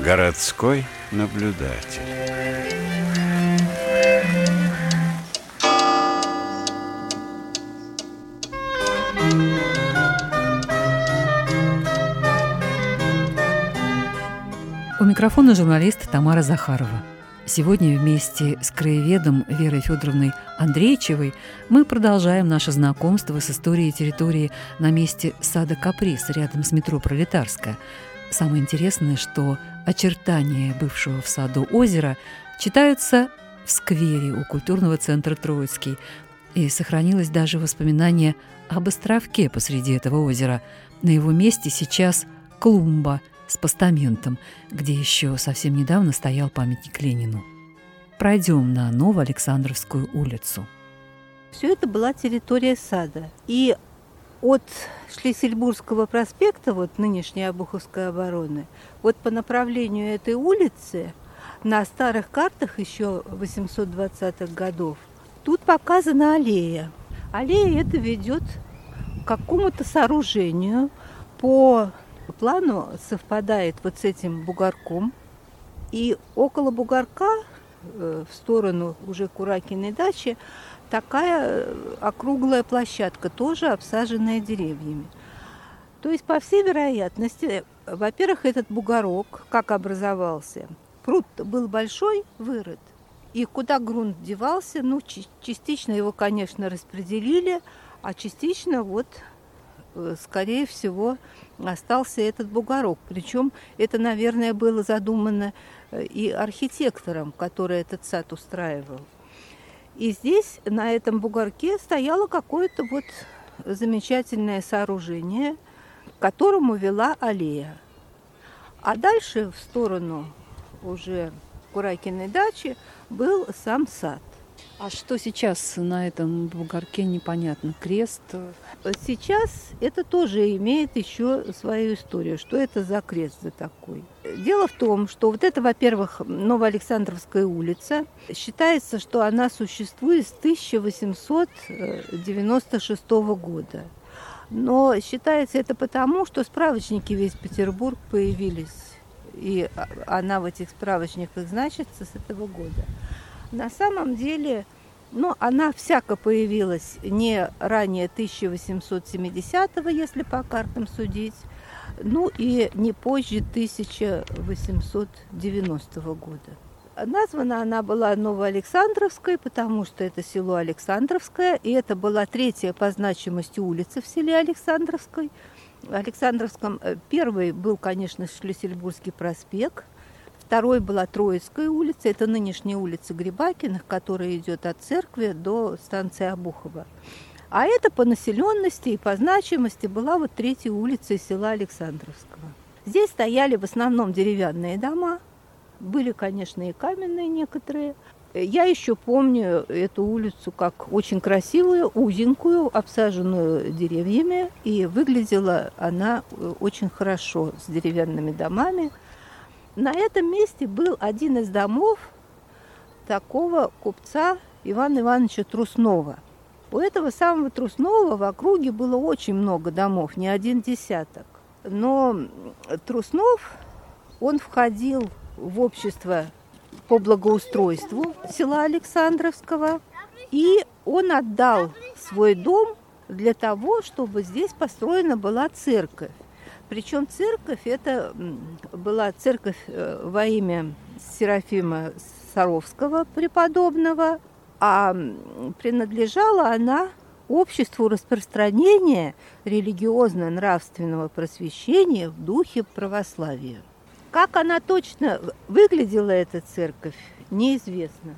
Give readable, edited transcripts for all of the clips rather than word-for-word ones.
Городской наблюдатель. У микрофона журналист Тамара Захарова. Сегодня вместе с краеведом Верой Федоровной Андрейчевой мы продолжаем наше знакомство с историей территории на месте сада «Каприз» рядом с метро «Пролетарская». Самое интересное, что очертания бывшего в саду озера читаются в сквере у культурного центра «Троицкий». И сохранилось даже воспоминание об островке посреди этого озера. На его месте сейчас клумба с постаментом, где еще совсем недавно стоял памятник Ленину. Пройдем на Новоалександровскую улицу. Все это была территория сада. И от Шлиссельбургского проспекта, вот нынешней Обуховской обороны, вот по направлению этой улицы на старых картах еще 820-х годов тут показана аллея. Аллея эта ведет к какому-то сооружению. По плану совпадает вот с этим бугорком. И около бугорка, в сторону уже Куракиной дачи, такая округлая площадка, тоже обсаженная деревьями. То есть, по всей вероятности, во-первых, этот бугорок, как образовался, пруд был большой, вырыт. И куда грунт девался, частично его, конечно, распределили, а частично скорее всего, остался этот бугорок. Причем это, наверное, было задумано и архитектором, который этот сад устраивал. И здесь, на этом бугорке, стояло какое-то замечательное сооружение, к которому вела аллея. А дальше, в сторону уже Куракиной дачи, был сам сад. А что сейчас на этом бугорке, непонятно? Крест? Сейчас это тоже имеет еще свою историю. Что это за крест за такой? Дело в том, что это, во-первых, Новоалександровская улица. Считается, что она существует с 1896 года. Но считается это потому, что справочники «Весь Петербург» появились. И она в этих справочниках значится с этого года. На самом деле, она всяко появилась не ранее 1870-го, если по картам судить, и не позже 1890 года. Названа она была Новоалександровской, потому что это село Александровское, и это была третья по значимости улица в селе Александровском. Первый был, конечно, Шлиссельбургский проспект. Второй была Троицкая улица, это нынешняя улица Грибакиных, которая идет от церкви до станции Обухова. А это по населенности и по значимости была третья улица из села Александровского. Здесь стояли в основном деревянные дома, были, конечно, и каменные некоторые. Я еще помню эту улицу как очень красивую, узенькую, обсаженную деревьями, и выглядела она очень хорошо с деревянными домами. На этом месте был один из домов такого купца Ивана Ивановича Труснова. У этого самого Труснова в округе было очень много домов, не один десяток. Но Труснов, он входил в общество по благоустройству села Александровского, и он отдал свой дом для того, чтобы здесь построена была церковь. Причем церковь, это была церковь во имя Серафима Саровского преподобного, а принадлежала она обществу распространения религиозно-нравственного просвещения в духе православия. Как она точно выглядела, эта церковь, неизвестно.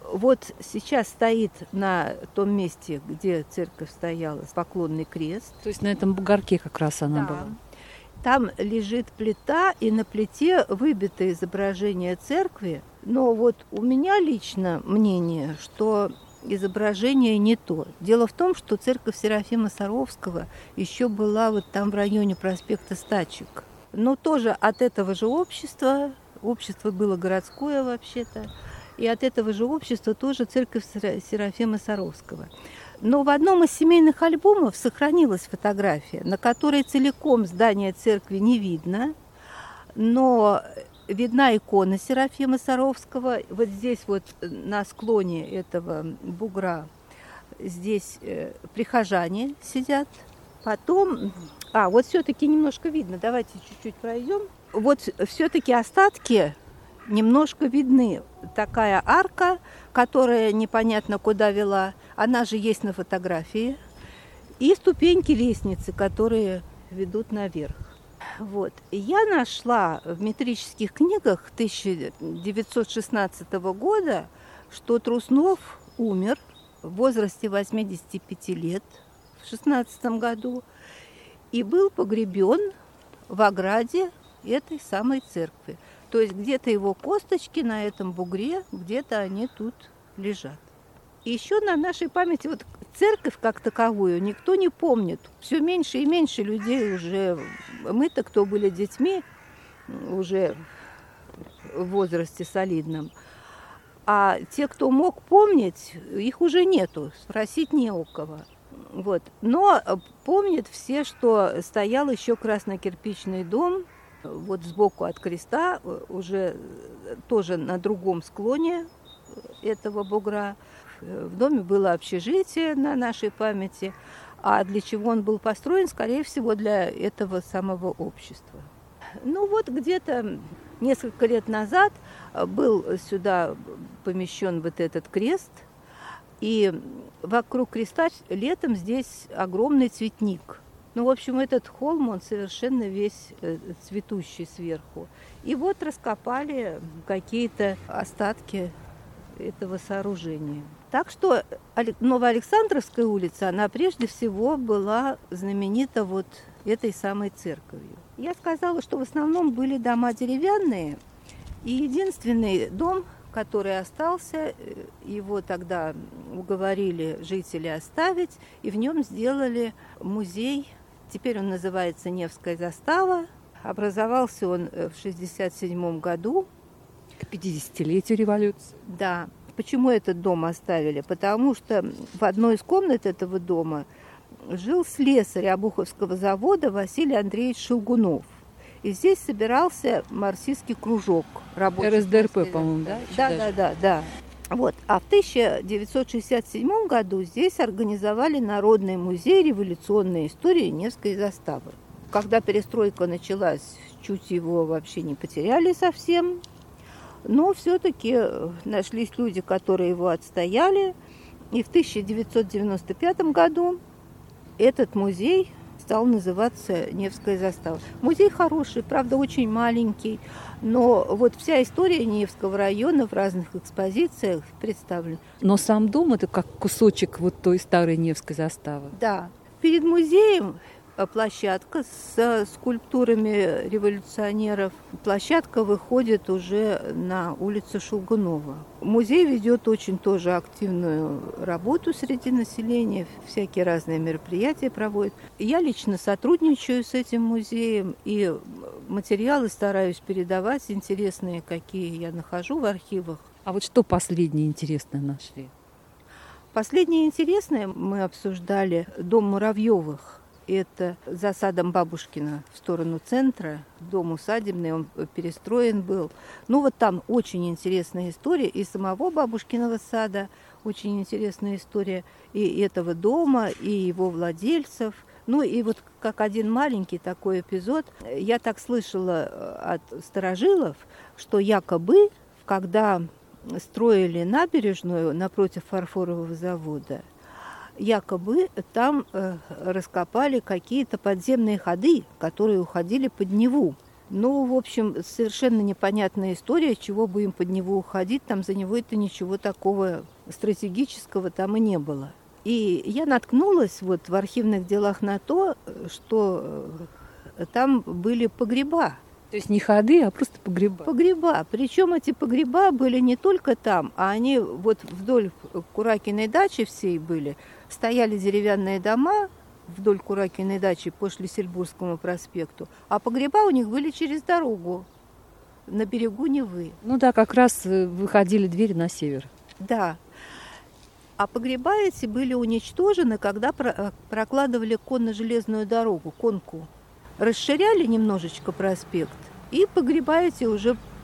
Сейчас стоит на том месте, где церковь стояла, поклонный крест. То есть на этом бугорке как раз она была? Там лежит плита, и на плите выбито изображение церкви. Но у меня лично мнение, что изображение не то. Дело в том, что церковь Серафима Саровского еще была там в районе проспекта Стачек. Но тоже от этого же общества, общество было городское вообще-то, и от этого же общества тоже церковь Серафима Саровского. Но в одном из семейных альбомов сохранилась фотография, на которой целиком здание церкви не видно, но видна икона Серафима Саровского. Вот здесь вот на склоне этого бугра здесь прихожане сидят. Потом, вот все-таки немножко видно, давайте чуть-чуть пройдем. Вот все-таки остатки немножко видны. Такая арка, которая непонятно куда вела, она же есть на фотографии. И ступеньки лестницы, которые ведут наверх. Вот. Я нашла в метрических книгах 1916 года, что Трусунов умер в возрасте 85 лет в 16 году и был погребен в ограде этой самой церкви. То есть где-то его косточки на этом бугре, где-то они тут лежат. И еще на нашей памяти вот церковь как таковую никто не помнит. Все меньше и меньше людей уже. Мы-то, кто были детьми, уже в возрасте солидном. А те, кто мог помнить, их уже нету. Спросить не у кого. Вот. Но помнят все, что стоял еще красно-кирпичный дом, вот сбоку от креста, уже тоже на другом склоне этого бугра. В доме было общежитие на нашей памяти, а для чего он был построен, скорее всего, для этого самого общества. Ну вот где-то несколько лет назад был сюда помещен вот этот крест, и вокруг креста летом здесь огромный цветник. Ну, в общем, этот холм, он совершенно весь цветущий сверху. И вот раскопали какие-то остатки этого сооружения. Так что Новоалександровская улица, она прежде всего была знаменита вот этой самой церковью. Я сказала, что в основном были дома деревянные, и единственный дом, который остался, его тогда уговорили жители оставить, и в нем сделали музей. Теперь он называется Невская застава. Образовался он в 1967 году. К 50-летию революции. Да. Почему этот дом оставили? Потому что в одной из комнат этого дома жил слесарь Обуховского завода Василий Андреевич Шелгунов. И здесь собирался марксистский кружок рабочих. РСДРП, по-моему, да? Да. Вот. А в 1967 году здесь организовали Народный музей революционной истории Невской заставы. Когда перестройка началась, чуть его вообще не потеряли совсем. Но все-таки нашлись люди, которые его отстояли. И в 1995 году этот музей стал называться Невская застава. Музей хороший, правда, очень маленький, но вот вся история Невского района в разных экспозициях представлена. Но сам дом – это как кусочек вот той старой Невской заставы. Да. Перед музеем площадка с скульптурами революционеров. Площадка выходит уже на улицу Шелгунова. Музей ведет очень тоже активную работу среди населения, всякие разные мероприятия проводит. Я лично сотрудничаю с этим музеем и материалы стараюсь передавать, интересные, какие я нахожу в архивах. А вот что последнее интересное нашли? Последнее интересное мы обсуждали дом Муравьевых. Это за садом Бабушкина в сторону центра, дом усадебный, он перестроен был. Ну вот там очень интересная история и самого Бабушкиного сада, очень интересная история и этого дома, и его владельцев. Ну и вот как один маленький такой эпизод, я так слышала от старожилов, что якобы, когда строили набережную напротив фарфорового завода, якобы там раскопали какие-то подземные ходы, которые уходили под Неву. Ну, в общем, совершенно непонятная история, чего бы им под Неву уходить, там за Невой-то ничего такого стратегического там и не было. И я наткнулась вот в архивных делах на то, что там были погреба. То есть не ходы, а просто погреба. Погреба. Причем эти погреба были не только там, а они вот вдоль Куракиной дачи всей были. Стояли деревянные дома вдоль Куракиной дачи по Шлиссельбургскому проспекту, а погреба у них были через дорогу на берегу Невы. Ну да, как раз выходили двери на север. Да. А погреба эти были уничтожены, когда прокладывали конно-железную дорогу, конку. Расширяли немножечко проспект, и погреба эти уже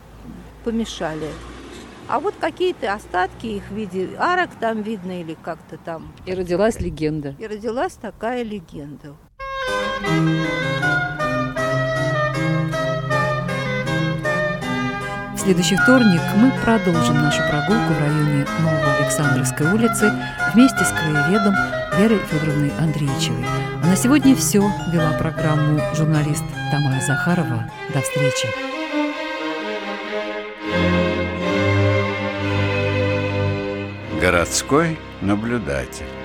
помешали. А вот какие-то остатки их в виде арок там видно или как-то там. И родилась легенда. И родилась такая легенда. В следующий вторник мы продолжим нашу прогулку в районе Новоалександровской улицы вместе с краеведом Верой Федоровной Андреичевой. А на сегодня все. Вела программу журналист Тамара Захарова. До встречи. Городской наблюдатель.